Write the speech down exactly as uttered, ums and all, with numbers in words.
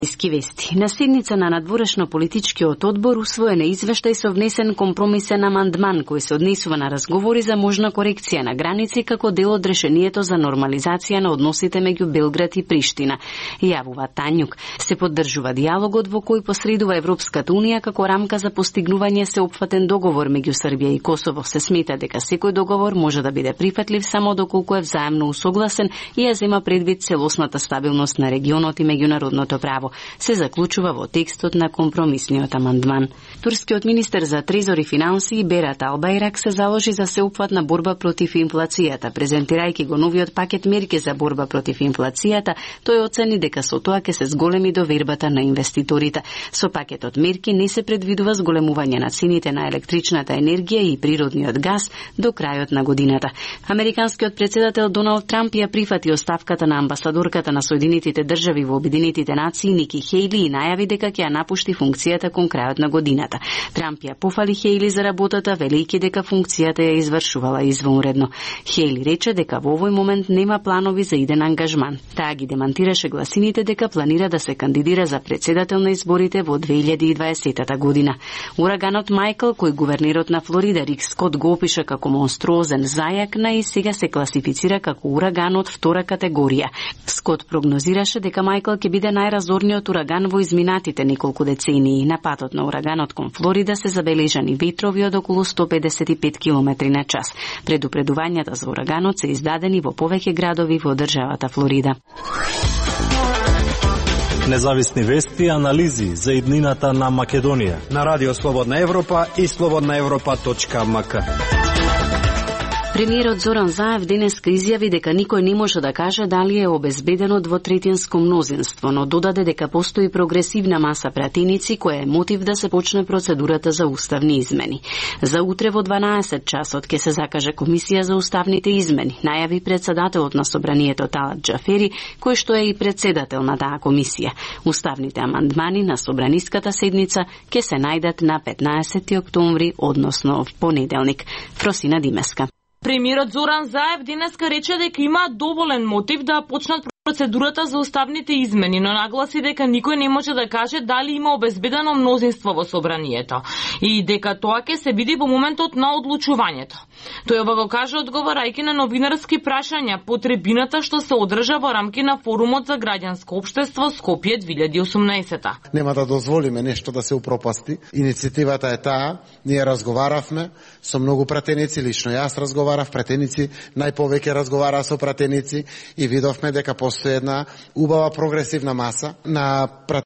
Вести. На седница на надворешно-политичкиот одбор усвоен е извештај со внесен компромисен амандман кој се однесува на разговори за можна корекција на граници како дел од решението за нормализација на односите меѓу Белград и Приштина. Јавува Тањук. Се поддржува диалогот во кој посредува Европската унија како рамка за постигнување сеопфатен договор меѓу Србија и Косово. Се смета дека секој договор може да биде прифатлив само доколку е взаемно усогласен и ја зема предвид целосната стабилност на регионот и меѓународното право. Се заклучува во текстот на компромисниот амандман. Турскиот министер за трезор и финансии Берат Албайрак се заложи за сеопфатна борба против инфлацијата. Презентирајќи го новиот пакет мерки за борба против инфлацијата, тој оцени дека со тоа ќе се зголеми довербата на инвеститорите. Со пакетот мерки не се предвидува зголемување на цените на електричната енергија и природниот газ до крајот на годината. Американскиот претседател Доналд Трамп ја прифати оставката на амбасадорката на Соединетите држави во Обединетите нации Ники Хејли и најави дека ќе ја напушти функцијата кон крајот на годината. Трамп ја пофали Хејли за работата, велејќи дека функцијата ја извршувала извонредно. Хејли рече дека во овој момент нема планови за иден ангажман. Таа ги демантираше гласините дека планира да се кандидира за претседател на изборите во две илјади и дваесета година. Ураганот Мајкл, кој гувернерот на Флорида Рик Скот го опиша како монструозен зајак, нај сега се класифицира како ураган од втора категорија. Скот прогнозираше дека Мајкл ќе биде најразорниот ураган во изминатите неколку децении. На патот на ураганот кон Флорида се забележани ветрови од околу сто педесет и пет километри на час. Предупредувањата за ураганот се издадени во повеќе градови во државата Флорида. Независни вести и анализи за иднината на Македонија на Радио Слободна Европа и слободна европа точка ем ка. Премиерот Зоран Заев денеска изјави дека никој не може да каже дали е обезбедено двотретинско мнозинство, но додаде дека постои прогресивна маса пратеници која е мотив да се почне процедурата за уставни измени. За утре во дванаесет часот ќе се закаже комисија за уставните измени, најави председателот на собранието Талат Џафери, кој што е и председател на таа комисија. Уставните амандмани на собраниската седница ќе се најдат на петнаесети октомври, односно в понеделник. Фросина Димеска. Премиерот Зоран Заев денеска рече дека има доволен мотив да почнат процедурата за уставните измени, но нагласи дека никој не може да каже дали има обезбедено мнозинство во собранието и дека тоа ќе се види во моментот на одлучувањето. Тој ова го кажа одговарајќи на новинарски прашања по трибината што се одржа во рамки на форумот за граѓанско општество Скопје две илјади и осумнаесета. Нема да дозволиме нешто да се упропасти. Иницијативата е таа, ние разговаравме со многу пратеници, лично јас разговарав, пратеници најповеќе разговараа со пратеници и видовме дека постои една убава прогресивна маса на